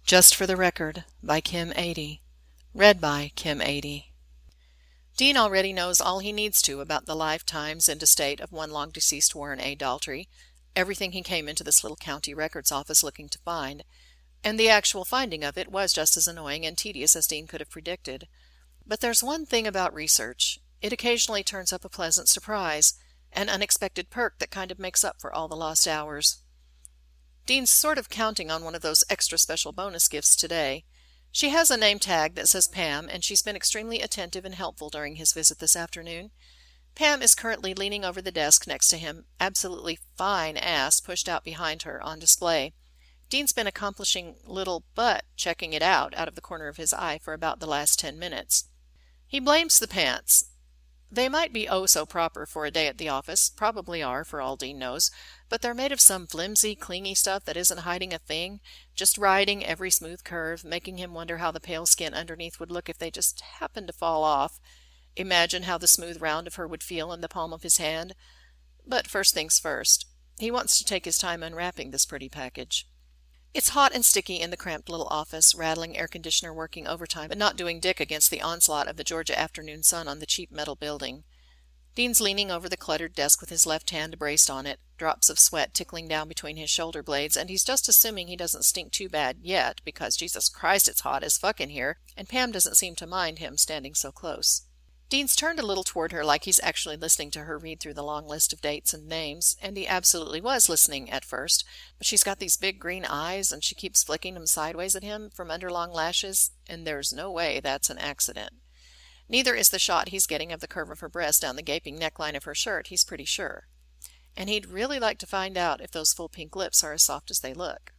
Just for the Record by Kim Adie. Read by Kim Adie. Dean already knows all he needs to about the lifetimes and estate of one long-deceased Warren A. Daltrey, everything he came into this little county records office looking to find, and the actual finding of it was just as annoying and tedious as Dean could have predicted. But there's one thing about research. It occasionally turns up a pleasant surprise, an unexpected perk that kind of makes up for all the lost hours. Dean's sort of counting on one of those extra special bonus gifts today. She has a name tag that says Pam, and she's been extremely attentive and helpful during his visit this afternoon. Pam is currently leaning over the desk next to him, absolutely fine ass pushed out behind her on display. Dean's been accomplishing little but checking it out of the corner of his eye for about the last 10 minutes. He blames the pants. They might be oh so proper for a day at the office, probably are for all Dean knows, but they're made of some flimsy, clingy stuff that isn't hiding a thing, just riding every smooth curve, making him wonder how the pale skin underneath would look if they just happened to fall off. Imagine how the smooth round of her would feel in the palm of his hand. But first things first. He wants to take his time unwrapping this pretty package. It's hot and sticky in the cramped little office, rattling air conditioner working overtime but not doing dick against the onslaught of the Georgia afternoon sun on the cheap metal building. Dean's leaning over the cluttered desk with his left hand braced on it, drops of sweat tickling down between his shoulder blades, and he's just assuming he doesn't stink too bad yet, because Jesus Christ, it's hot as fuck in here, and Pam doesn't seem to mind him standing so close. Dean's turned a little toward her like he's actually listening to her read through the long list of dates and names, and he absolutely was listening at first, but she's got these big green eyes, and she keeps flicking them sideways at him from under long lashes, and there's no way that's an accident. Neither is the shot he's getting of the curve of her breast down the gaping neckline of her shirt, he's pretty sure. And he'd really like to find out if those full pink lips are as soft as they look.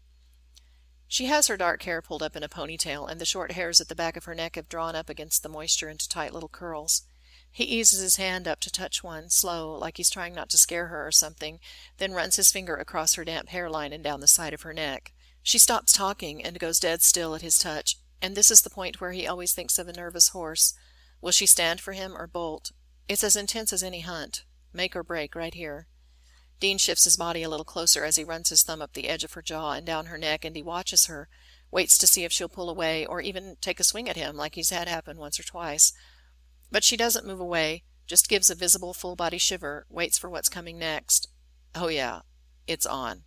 She has her dark hair pulled up in a ponytail, and the short hairs at the back of her neck have drawn up against the moisture into tight little curls. He eases his hand up to touch one, slow, like he's trying not to scare her or something, then runs his finger across her damp hairline and down the side of her neck. She stops talking and goes dead still at his touch, and this is the point where he always thinks of a nervous horse. Will she stand for him or bolt? It's as intense as any hunt. Make or break right here. Dean shifts his body a little closer as he runs his thumb up the edge of her jaw and down her neck, and he watches her, waits to see if she'll pull away or even take a swing at him like he's had happen once or twice. But she doesn't move away, just gives a visible full-body shiver, waits for what's coming next. Oh yeah, it's on.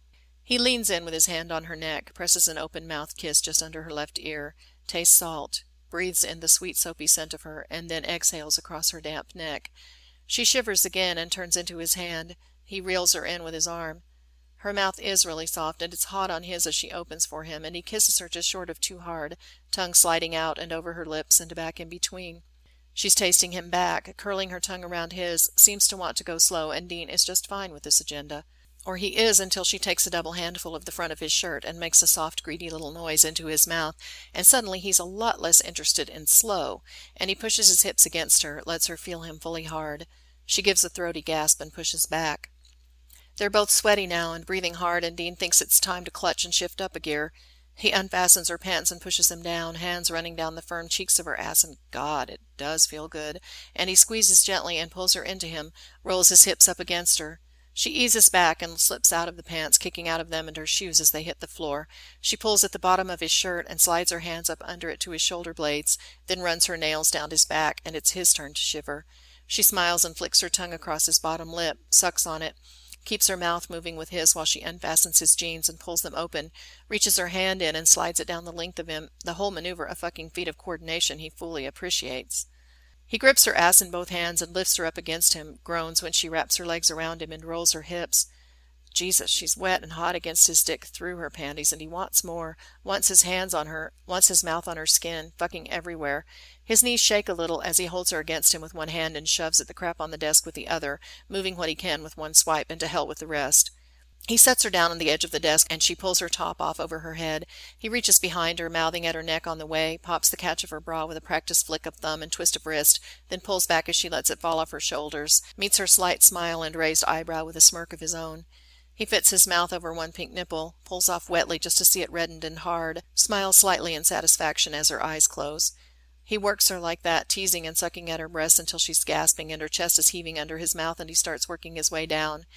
He leans in with his hand on her neck, presses an open-mouthed kiss just under her left ear, tastes salt, breathes in the sweet soapy scent of her, and then exhales across her damp neck. She shivers again and turns into his hand. He reels her in with his arm. Her mouth is really soft, and it's hot on his as she opens for him, and he kisses her just short of too hard, tongue sliding out and over her lips and back in between. She's tasting him back, curling her tongue around his, seems to want to go slow, and Dean is just fine with this agenda. Or he is until she takes a double handful of the front of his shirt and makes a soft, greedy little noise into his mouth, and suddenly he's a lot less interested in slow, and he pushes his hips against her, lets her feel him fully hard. She gives a throaty gasp and pushes back. They're both sweaty now and breathing hard, and Dean thinks it's time to clutch and shift up a gear. He unfastens her pants and pushes them down, hands running down the firm cheeks of her ass, and God, it does feel good. And he squeezes gently and pulls her into him, rolls his hips up against her. She eases back and slips out of the pants, kicking out of them and her shoes as they hit the floor. She pulls at the bottom of his shirt and slides her hands up under it to his shoulder blades, then runs her nails down his back, and it's his turn to shiver. She smiles and flicks her tongue across his bottom lip, sucks on it, keeps her mouth moving with his while she unfastens his jeans and pulls them open, reaches her hand in and slides it down the length of him, the whole maneuver a fucking feat of coordination he fully appreciates. He grips her ass in both hands and lifts her up against him, groans when she wraps her legs around him and rolls her hips. Jesus, she's wet and hot against his dick through her panties, and he wants more, wants his hands on her, wants his mouth on her skin, fucking everywhere. His knees shake a little as he holds her against him with one hand and shoves at the crap on the desk with the other, moving what he can with one swipe, and to hell with the rest. He sets her down on the edge of the desk, and she pulls her top off over her head. He reaches behind her, mouthing at her neck on the way, pops the catch of her bra with a practiced flick of thumb and twist of wrist, then pulls back as she lets it fall off her shoulders, meets her slight smile and raised eyebrow with a smirk of his own. He fits his mouth over one pink nipple, pulls off wetly just to see it reddened and hard, smiles slightly in satisfaction as her eyes close. He works her like that, teasing and sucking at her breasts until she's gasping and her chest is heaving under his mouth, and he starts working his way down.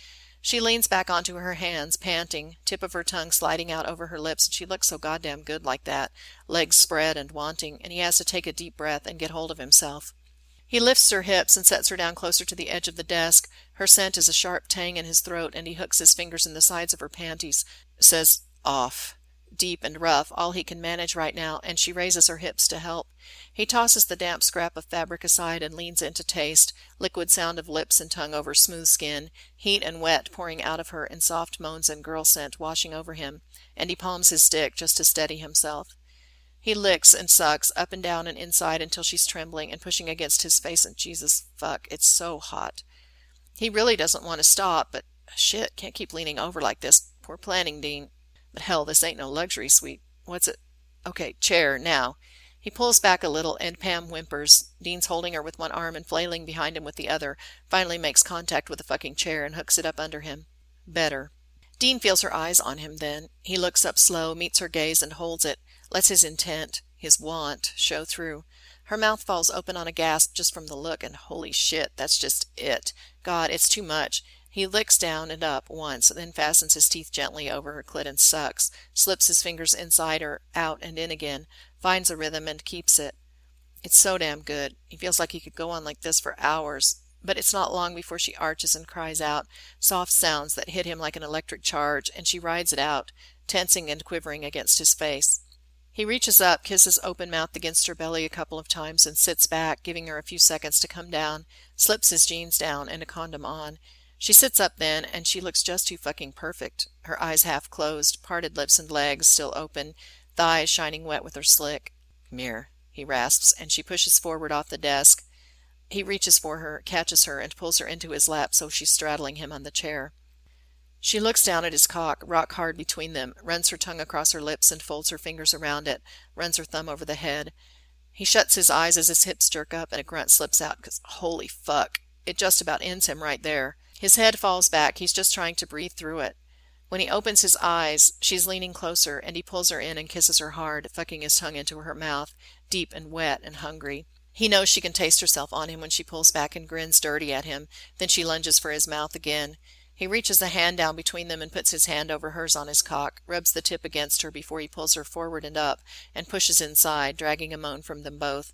She leans back onto her hands, panting, tip of her tongue sliding out over her lips, and she looks so goddamn good like that, legs spread and wanting, and he has to take a deep breath and get hold of himself. He lifts her hips and sets her down closer to the edge of the desk. Her scent is a sharp tang in his throat, and he hooks his fingers in the sides of her panties, says, "Off." Deep and rough, all he can manage right now, and she raises her hips to help. He tosses the damp scrap of fabric aside and leans in to taste, liquid sound of lips and tongue over smooth skin, heat and wet pouring out of her in soft moans and girl scent washing over him, and he palms his dick just to steady himself. He licks and sucks up and down and inside until she's trembling and pushing against his face, and Jesus, fuck, it's so hot. He really doesn't want to stop, but shit, can't keep leaning over like this. Poor planning, Dean. But hell, this ain't no luxury suite. What's it? Okay, chair, now. He pulls back a little, and Pam whimpers. Dean's holding her with one arm and flailing behind him with the other, finally makes contact with the fucking chair and hooks it up under him. Better. Dean feels her eyes on him then. He looks up slow, meets her gaze, and holds it. Lets his intent, his want, show through. Her mouth falls open on a gasp just from the look, and holy shit, that's just it. God, it's too much. He licks down and up once, then fastens his teeth gently over her clit and sucks, slips his fingers inside her, out and in again, finds a rhythm and keeps it. It's so damn good. He feels like he could go on like this for hours. But it's not long before she arches and cries out, soft sounds that hit him like an electric charge, and she rides it out, tensing and quivering against his face. He reaches up, kisses open-mouthed against her belly a couple of times, and sits back, giving her a few seconds to come down, slips his jeans down and a condom on. She sits up then, and she looks just too fucking perfect. Her eyes half closed, parted lips and legs still open, thighs shining wet with her slick. "Come here," he rasps, and she pushes forward off the desk. He reaches for her, catches her, and pulls her into his lap so she's straddling him on the chair. She looks down at his cock, rock hard between them, runs her tongue across her lips and folds her fingers around it, runs her thumb over the head. He shuts his eyes as his hips jerk up and a grunt slips out, because holy fuck, it just about ends him right there. His head falls back, he's just trying to breathe through it. When he opens his eyes, she's leaning closer, and he pulls her in and kisses her hard, fucking his tongue into her mouth, deep and wet and hungry. He knows she can taste herself on him when she pulls back and grins dirty at him, then she lunges for his mouth again. He reaches a hand down between them and puts his hand over hers on his cock, rubs the tip against her before he pulls her forward and up, and pushes inside, dragging a moan from them both.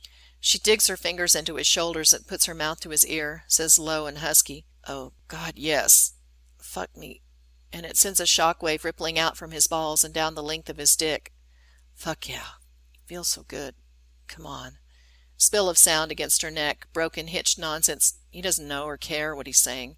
She digs her fingers into his shoulders and puts her mouth to his ear, says low and husky, "Oh, God, yes. Fuck me." And it sends a shockwave rippling out from his balls and down the length of his dick. Fuck yeah. Feels so good. Come on. Spill of sound against her neck, broken, hitched nonsense. He doesn't know or care what he's saying.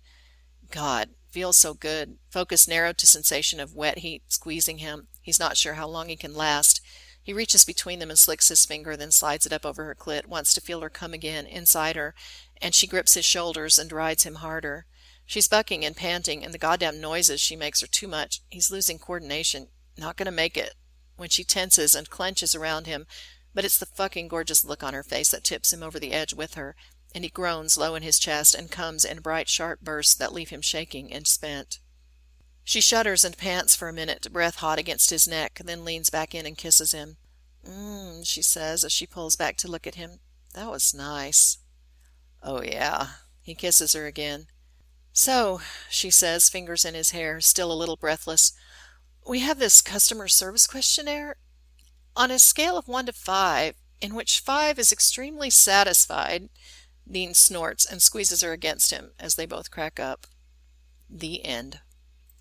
God, feels so good. Focus narrowed to sensation of wet heat squeezing him. He's not sure how long he can last. He reaches between them and slicks his finger, then slides it up over her clit, wants to feel her come again, inside her, and she grips his shoulders and rides him harder. She's bucking and panting, and the goddamn noises she makes are too much. He's losing coordination. Not gonna make it. When she tenses and clenches around him, but it's the fucking gorgeous look on her face that tips him over the edge with her, and he groans low in his chest and comes in bright, sharp bursts that leave him shaking and spent. She shudders and pants for a minute, breath hot against his neck, then leans back in and kisses him. She says as she pulls back to look at him. "That was nice." "Oh, yeah." He kisses her again. "So," she says, fingers in his hair, still a little breathless, "we have this customer service questionnaire. On a scale of 1 to 5, in which 5 is extremely satisfied," Dean snorts and squeezes her against him as they both crack up. The end.